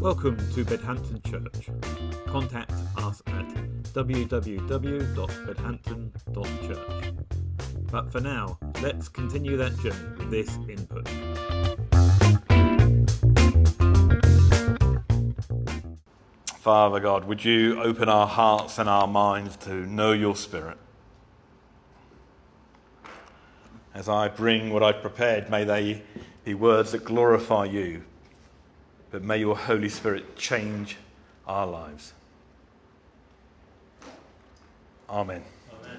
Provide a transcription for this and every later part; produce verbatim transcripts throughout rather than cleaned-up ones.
Welcome to Bedhampton Church. Contact us at w w w dot bedhampton dot church. But for now, let's continue that journey with this input. Father God, would you open our hearts and our minds to know your Spirit? As I bring what I've prepared, may they be words that glorify you, but may your Holy Spirit change our lives. Amen. Amen.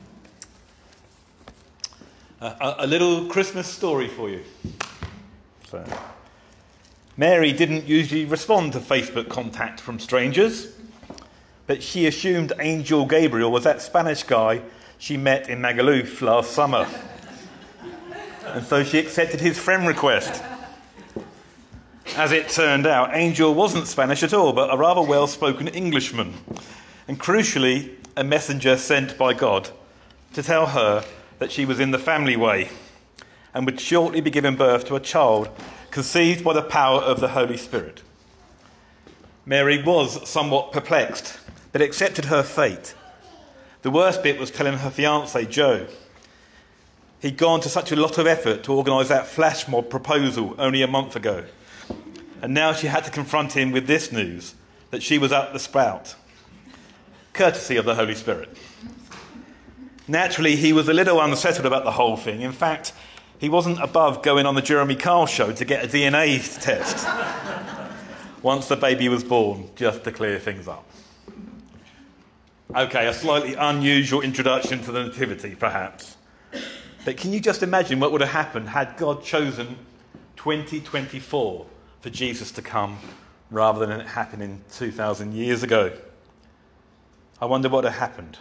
Uh, a, a little Christmas story for you. So, Mary didn't usually respond to Facebook contact from strangers, but she assumed Angel Gabriel was that Spanish guy she met in Magaluf last summer. And so she accepted his friend request. As it turned out, Angel wasn't Spanish at all, but a rather well-spoken Englishman. And crucially, a messenger sent by God to tell her that she was in the family way and would shortly be giving birth to a child conceived by the power of the Holy Spirit. Mary was somewhat perplexed, but accepted her fate. The worst bit was telling her fiancé, Joe. He'd gone to such a lot of effort to organise that flash mob proposal only a month ago. And now she had to confront him with this news, that she was up the spout. Courtesy of the Holy Spirit. Naturally, he was a little unsettled about the whole thing. In fact, he wasn't above going on the Jeremy Kyle show to get a D N A test once the baby was born, just to clear things up. Okay, a slightly unusual introduction to the Nativity, perhaps. But can you just imagine what would have happened had God chosen twenty twenty-four for Jesus to come rather than it happening two thousand years ago? I wonder what would have happened.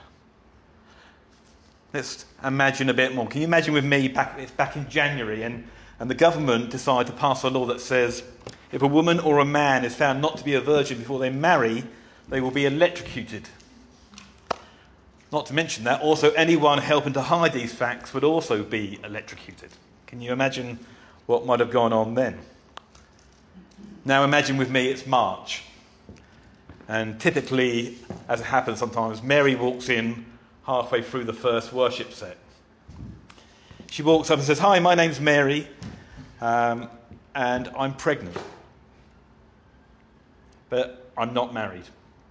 Let's imagine a bit more. Can you imagine with me, back, it's back in January, and, and the government decided to pass a law that says if a woman or a man is found not to be a virgin before they marry, they will be electrocuted. Not to mention that, also anyone helping to hide these facts would also be electrocuted. Can you imagine what might have gone on then? Now imagine with me it's March. And typically, as it happens sometimes, Mary walks in halfway through the first worship set. She walks up and says, "Hi, my name's Mary, um, and I'm pregnant. But I'm not married.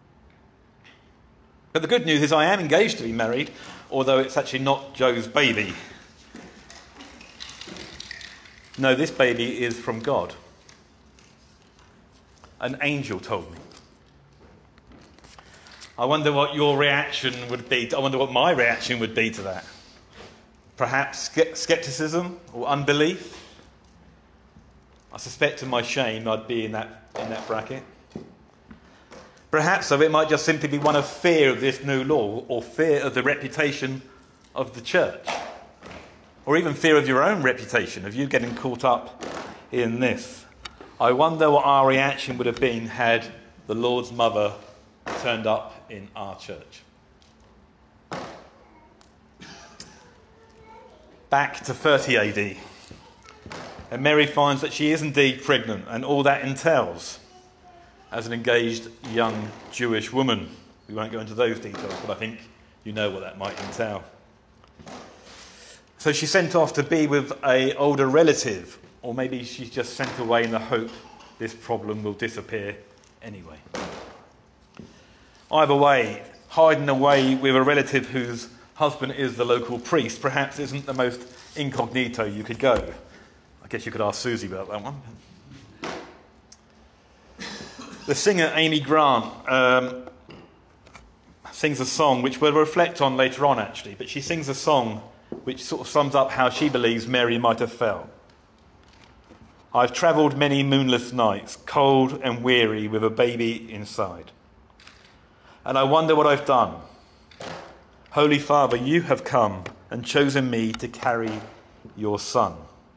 But the good news is I am engaged to be married, although it's actually not Joe's baby. No, this baby is from God. An angel told me." I wonder what your reaction would be. To, I wonder what my reaction would be to that. Perhaps scepticism or unbelief. I suspect to my shame I'd be in that in that bracket. Perhaps so it might just simply be one of fear of this new law, or fear of the reputation of the church, or even fear of your own reputation, of you getting caught up in this. I wonder what our reaction would have been had the Lord's mother turned up in our church. Back to thirty A D, and Mary finds that she is indeed pregnant, and all that entails as an engaged young Jewish woman. We won't go into those details, but I think you know what that might entail. So she's sent off to be with an older relative, or maybe she's just sent away in the hope this problem will disappear anyway. Either way, hiding away with a relative whose husband is the local priest perhaps isn't the most incognito you could go. I guess you could ask Susie about that one. The singer Amy Grant um, sings a song which we'll reflect on later on, actually, but she sings a song which sort of sums up how she believes Mary might have felt. "I've travelled many moonless nights, cold and weary with a baby inside. And I wonder what I've done. Holy Father, you have come and chosen me to carry your son.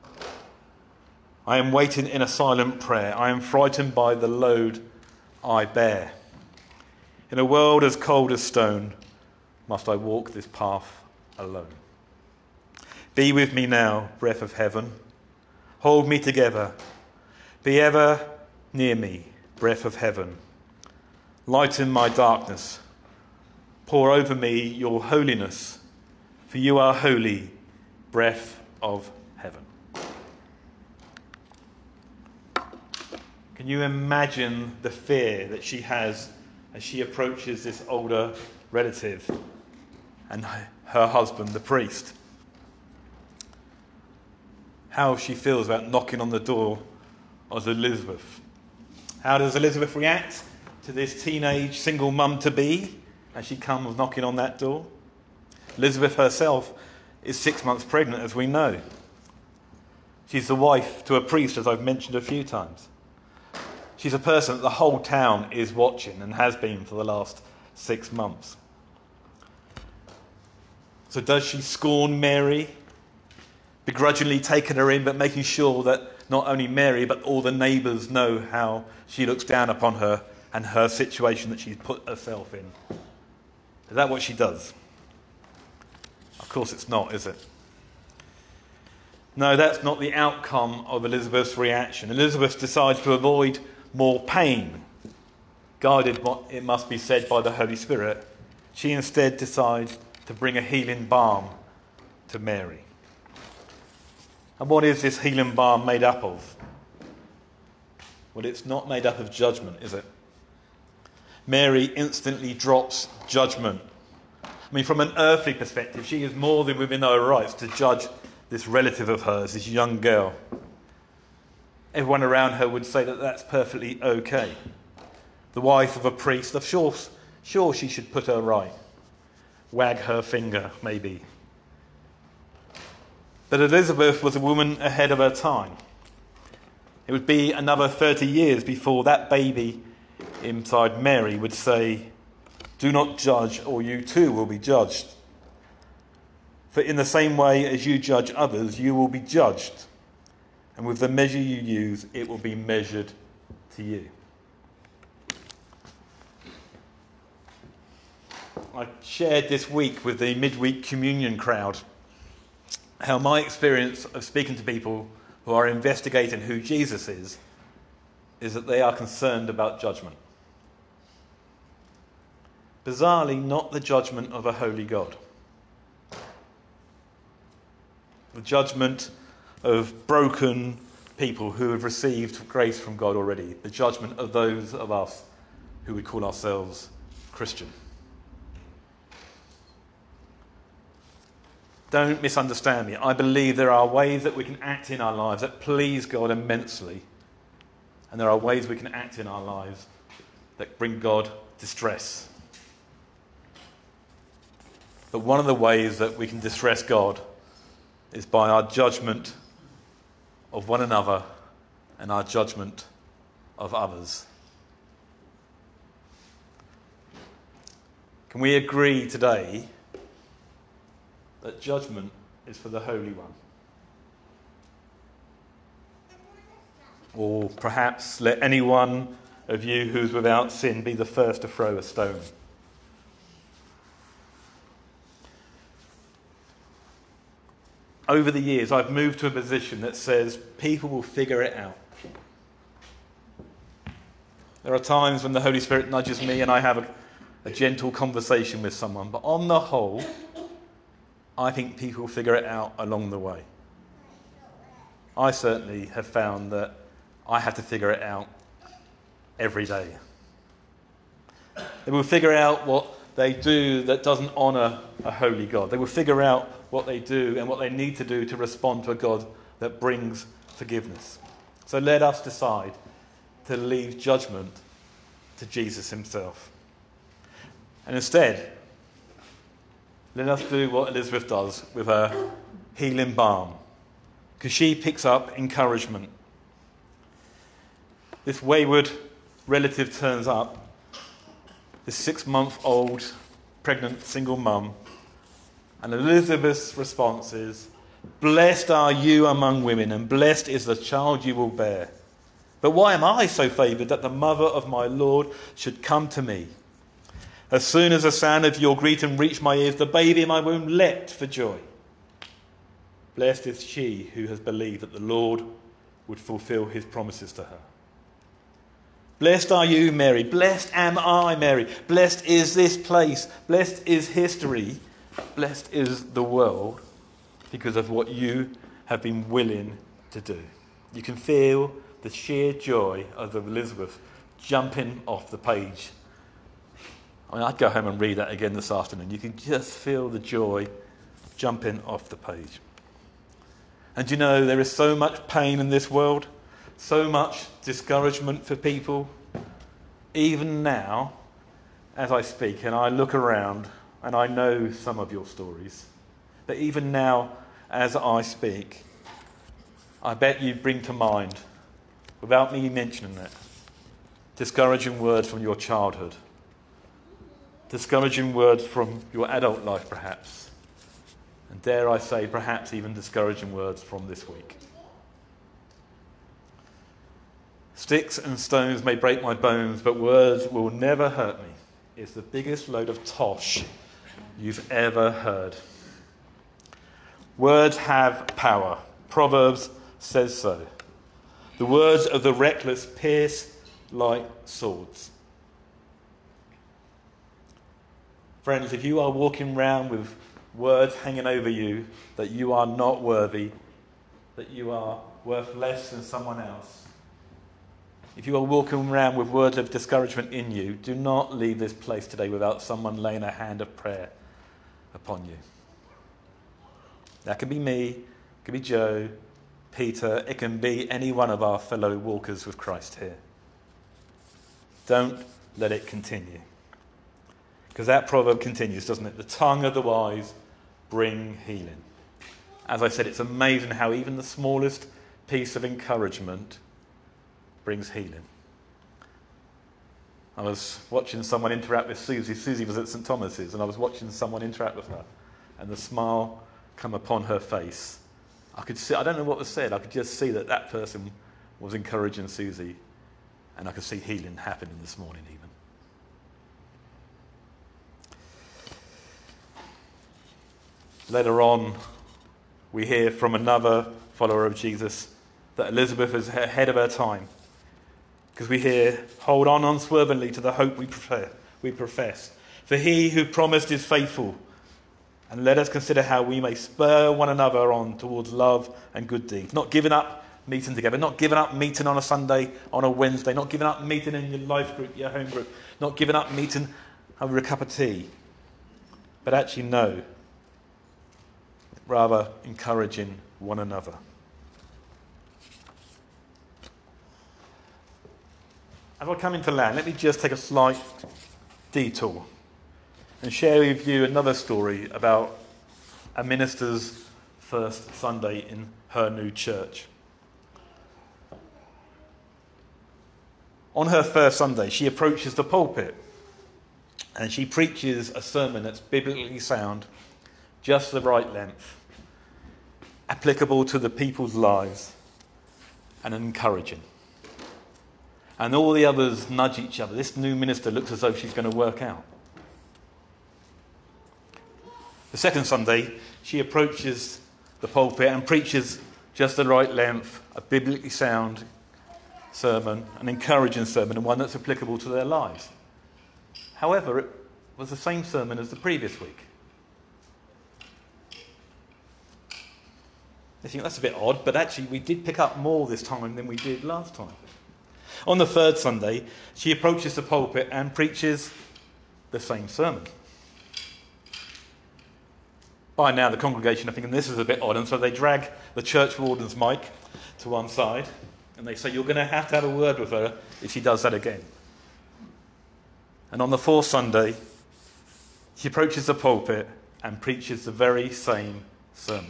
I am waiting in a silent prayer. I am frightened by the load I bear. In a world as cold as stone, must I walk this path alone. Be with me now, breath of heaven. Hold me together. Be ever near me. breath of heaven. Lighten my darkness. Pour over me your holiness, for you are holy, breath of heaven. Can you imagine the fear that she has as she approaches this older relative and her husband, the priest? How she feels about knocking on the door of Elizabeth. How does Elizabeth react to this teenage single mum-to-be as she comes knocking on that door? Elizabeth herself is six months pregnant, as we know. She's the wife to a priest, as I've mentioned a few times. She's a person that the whole town is watching and has been for the last six months. So does she scorn Mary, begrudgingly taking her in, but making sure that not only Mary, but all the neighbours know how she looks down upon her and her situation that she's put herself in? Is that what she does? Of course it's not, is it? No, that's not the outcome of Elizabeth's reaction. Elizabeth decides to avoid more pain, guided, it must be said, by the Holy Spirit. She instead decides to bring a healing balm to Mary. And what is this healing balm made up of? Well, it's not made up of judgment, is it? Mary instantly drops judgment. I mean, from an earthly perspective, she is more than within her rights to judge this relative of hers, this young girl. Everyone around her would say that that's perfectly okay. The wife of a priest, of sure, sure she should put her right. Wag her finger, maybe. But Elizabeth was a woman ahead of her time. It would be another thirty years before that baby inside Mary would say, "Do not judge, or you too will be judged. For in the same way as you judge others, you will be judged. And with the measure you use, it will be measured to you." I shared this week with the midweek communion crowd how my experience of speaking to people who are investigating who Jesus is, is that they are concerned about judgment. Bizarrely, not the judgment of a holy God. The judgment of broken people who have received grace from God already. The judgment of those of us who would call ourselves Christian. Don't misunderstand me. I believe there are ways that we can act in our lives that please God immensely. And there are ways we can act in our lives that bring God distress. But one of the ways that we can distress God is by our judgment of one another and our judgment of others. Can we agree today that judgment is for the Holy One? Or perhaps let any one of you who is without sin be the first to throw a stone. Over the years, I've moved to a position that says people will figure it out. There are times when the Holy Spirit nudges me and I have a, a gentle conversation with someone, but on the whole, I think people will figure it out along the way. I certainly have found that I have to figure it out every day. They will figure out what they do that doesn't honour a holy God. They will figure out what they do and what they need to do to respond to a God that brings forgiveness. So let us decide to leave judgment to Jesus himself. And instead, let us do what Elizabeth does with her healing balm, because she picks up encouragement. This wayward relative turns up, this six-month-old pregnant single mum, and Elizabeth's response is, "Blessed are you among women, and blessed is the child you will bear. But why am I so favoured that the mother of my Lord should come to me? As soon as the sound of your greeting reached my ears, the baby in my womb leapt for joy. Blessed is she who has believed that the Lord would fulfil his promises to her." Blessed are you, Mary. Blessed am I, Mary. Blessed is this place. Blessed is history. Blessed is the world because of what you have been willing to do. You can feel the sheer joy of Elizabeth jumping off the page. I mean, I'd go home and read that again this afternoon. You can just feel the joy jumping off the page. And you know, there is so much pain in this world, so much discouragement for people. Even now, as I speak and I look around, and I know some of your stories, but even now, as I speak, I bet you bring to mind, without me mentioning it, discouraging words from your childhood, discouraging words from your adult life perhaps, and dare I say perhaps even discouraging words from this week. Sticks and stones may break my bones, but words will never hurt me. It's the biggest load of tosh you've ever heard. Words have power. Proverbs says so. The words of the reckless pierce like swords. Friends, if you are walking around with words hanging over you that you are not worthy, that you are worth less than someone else, if you are walking around with words of discouragement in you, do not leave this place today without someone laying a hand of prayer upon you. That can be me, it can be Joe, Peter, it can be any one of our fellow walkers with Christ here. Don't let it continue. Because that proverb continues, doesn't it? The tongue of the wise bring healing. As I said, it's amazing how even the smallest piece of encouragement brings healing. I was watching someone interact with Susie. Susie was at St Thomas's, and I was watching someone interact with her, and the smile come upon her face. I could see, I don't know what was said, I could just see that that person was encouraging Susie, and I could see healing happening this morning even. Later on, we hear from another follower of Jesus that Elizabeth is ahead of her time. Because we hear, hold on unswervingly to the hope we prefer, we profess. For he who promised is faithful. And let us consider how we may spur one another on towards love and good deeds. Not giving up meeting together, not giving up meeting on a Sunday, on a Wednesday, not giving up meeting in your life group, your home group, not giving up meeting over a cup of tea. But actually, no. Rather, encouraging one another. As I come into land, let me just take a slight detour and share with you another story about a minister's first Sunday in her new church. On her first Sunday, she approaches the pulpit and she preaches a sermon that's biblically sound, just the right length, applicable to the people's lives, and encouraging. And all the others nudge each other. This new minister looks as though she's going to work out. The second Sunday, she approaches the pulpit and preaches just the right length, a biblically sound sermon, an encouraging sermon, and one that's applicable to their lives. However, it was the same sermon as the previous week. I think that's a bit odd, but actually we did pick up more this time than we did last time. On the third Sunday, she approaches the pulpit and preaches the same sermon. By now, the congregation are thinking this is a bit odd, and so they drag the church warden's mic to one side, and they say, you're going to have to have a word with her if she does that again. And on the fourth Sunday, she approaches the pulpit and preaches the very same sermon.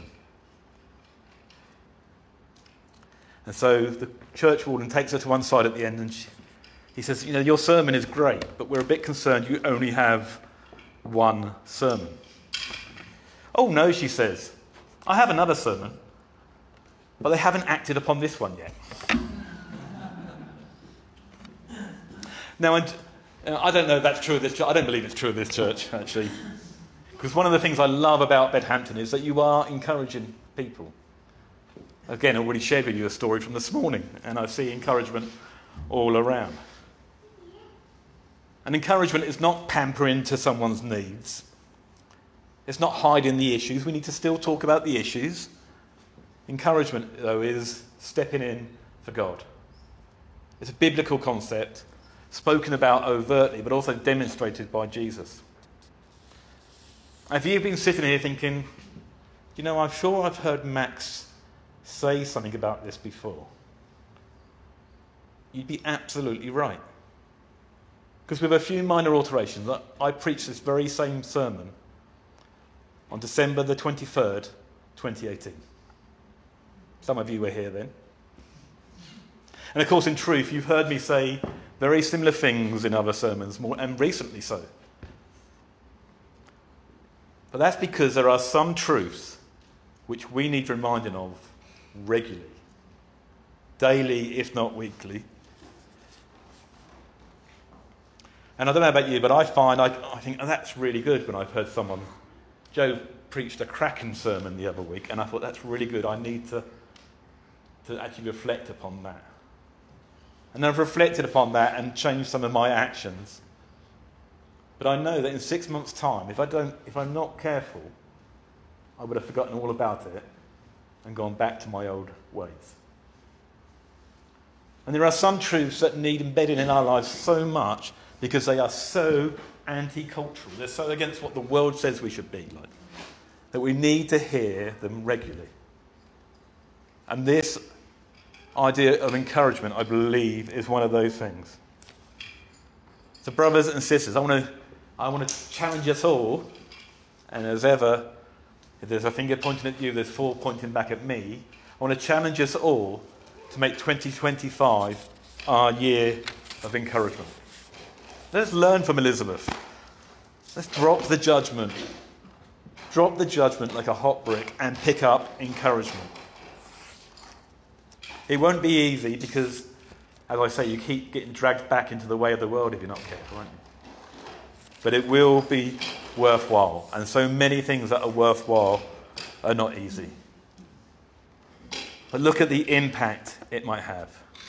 And so the church warden takes her to one side at the end and she, he says, you know, your sermon is great, but we're a bit concerned you only have one sermon. Oh no, she says, I have another sermon, but they haven't acted upon this one yet. Now, and, uh, I don't know if that's true of this church. I don't believe it's true of this church, actually. Because one of the things I love about Bedhampton is that you are encouraging people. Again, I already shared with you a story from this morning, and I see encouragement all around. And encouragement is not pampering to someone's needs. It's not hiding the issues. We need to still talk about the issues. Encouragement, though, is stepping in for God. It's a biblical concept, spoken about overtly, but also demonstrated by Jesus. If you've been sitting here thinking, you know, I'm sure I've heard Max say something about this before, you'd be absolutely right. Because with a few minor alterations, I preached this very same sermon on December the twenty-third, twenty eighteen. Some of you were here then. And of course, in truth, you've heard me say very similar things in other sermons, more and recently so. But that's because there are some truths which we need reminding of regularly, daily, if not weekly. And I don't know about you, but I find, I, I think, oh, that's really good when I've heard someone. Joe preached a cracking sermon the other week, and I thought, that's really good. I need to, to actually reflect upon that. And I've reflected upon that and changed some of my actions. But I know that in six months' time, if I don't, if I'm not careful, I would have forgotten all about it and gone back to my old ways. And there are some truths that need embedding in our lives so much because they are so anti-cultural. They're so against what the world says we should be like, that we need to hear them regularly. And this idea of encouragement, I believe, is one of those things. So brothers and sisters, I want to I want to challenge us all, and as ever, if there's a finger pointing at you, there's four pointing back at me. I want to challenge us all to make twenty twenty-five our year of encouragement. Let's learn from Elizabeth. Let's drop the judgment. Drop the judgment like a hot brick and pick up encouragement. It won't be easy because, as I say, you keep getting dragged back into the way of the world if you're not careful, aren't you? But it will be worthwhile. And so many things that are worthwhile are not easy. But look at the impact it might have.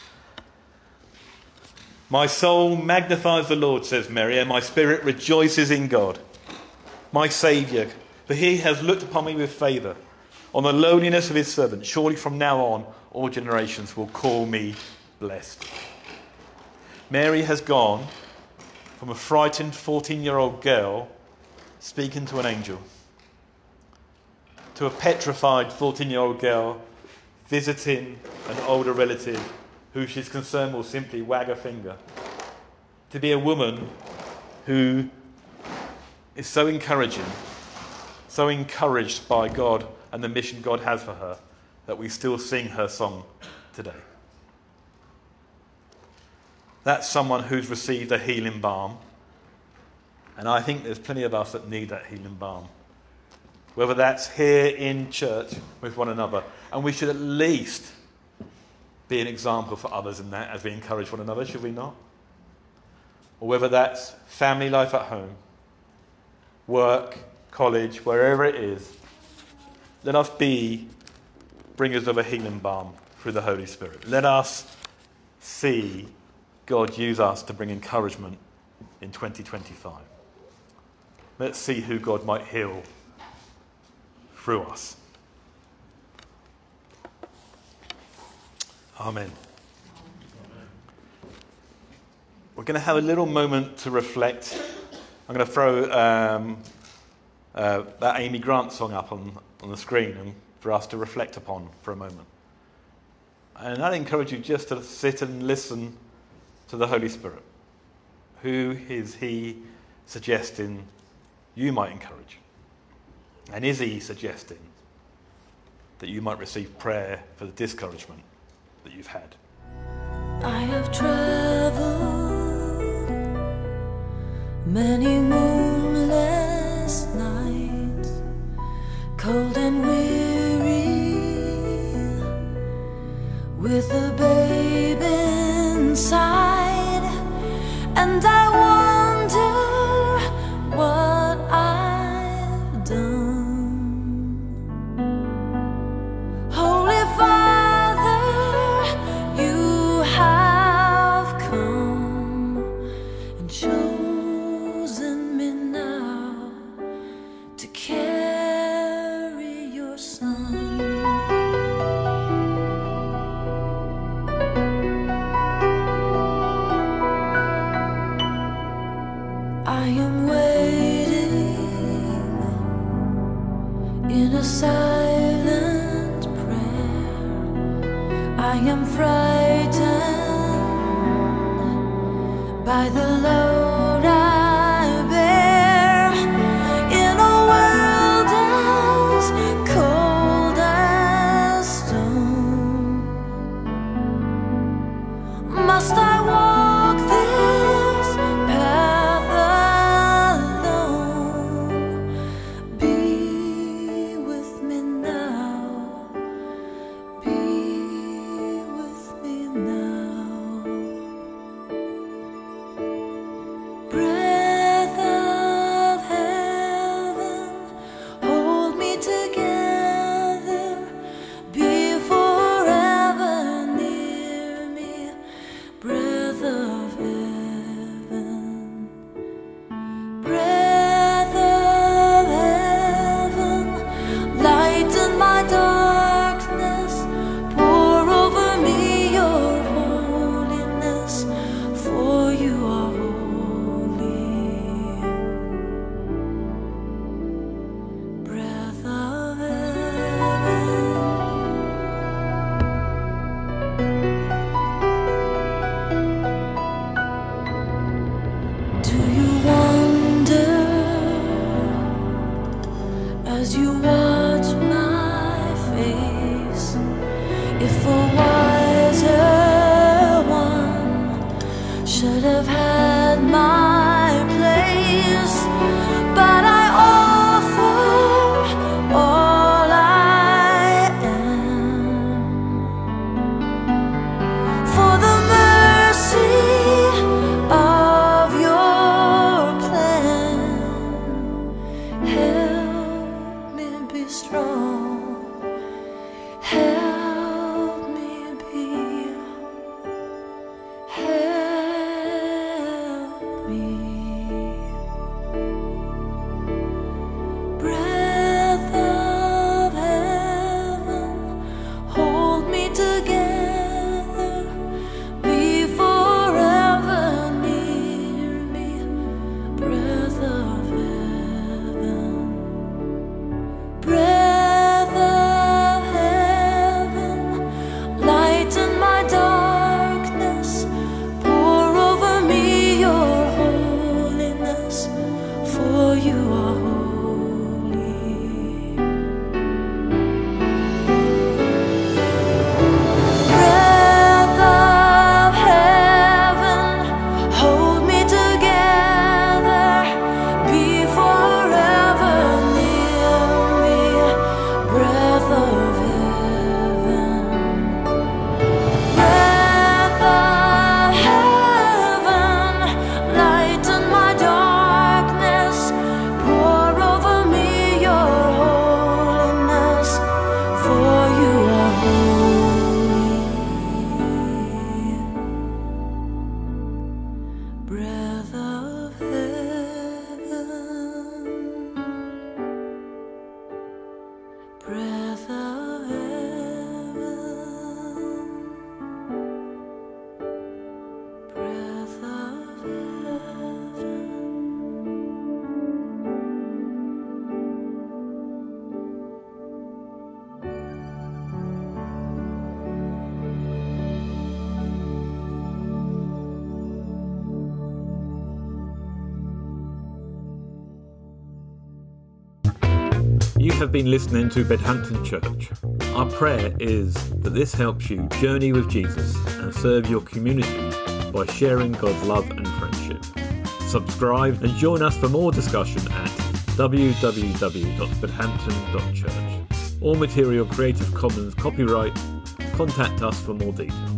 My soul magnifies the Lord, says Mary, and my spirit rejoices in God, my Saviour, for he has looked upon me with favour, on the lowliness of his servant. Surely from now on, all generations will call me blessed. Mary has gone from a frightened fourteen-year-old girl speaking to an angel to a petrified fourteen-year-old girl visiting an older relative who she's concerned will simply wag a finger, to be a woman who is so encouraging, so encouraged by God and the mission God has for her, that we still sing her song today. That's someone who's received a healing balm. And I think there's plenty of us that need that healing balm. Whether that's here in church with one another. And we should at least be an example for others in that as we encourage one another, should we not? Or whether that's family life at home, work, college, wherever it is. Let us be bringers of a healing balm through the Holy Spirit. Let us see God use us to bring encouragement in twenty twenty-five. Let's see who God might heal through us. Amen. We're going to have a little moment to reflect. I'm going to throw um, uh, that Amy Grant song up on, on the screen and for us to reflect upon for a moment. And I'd encourage you just to sit and listen to the Holy Spirit. Who is he suggesting you might encourage? And is he suggesting that you might receive prayer for the discouragement that you've had? I have traveled many moonless nights, cold and weary, with a babe inside, and I wonder what I've done. Holy Father, you have come and shown I am frightened by the load I bear in a world as cold as stone. Must I walk this path alone? Be with me now. Be with me now. Breath of heaven, hold me together. Be forever near me. Breath of heaven. Breath of heaven, lighten my darkness. Pour over me your holiness, for you are holy. Breath of heaven. Do you wonder as you watch my face if a wiser one should have had my place? But I offer all I am for the mercy of your plan. Help me be strong. Help me be. Help me. Breath of heaven, hold me together. Be forever near me. Breath of heaven. Breath of heaven, lighten my darkness. Pour over me your holiness, for you are holy. Breath of heaven, hold me together. Be forever near me. Breath of heaven. Breath of heaven, lighten my darkness. Pour over me your holiness, for you are holy. Breath of heaven. Breath of heaven. Breath of heaven. You have been listening to Bedhampton Church. Our prayer is that this helps you journey with Jesus and serve your community by sharing God's love and friendship. Subscribe and join us for more discussion at w w w dot bedhampton dot church. All material Creative Commons copyright. Contact us for more details.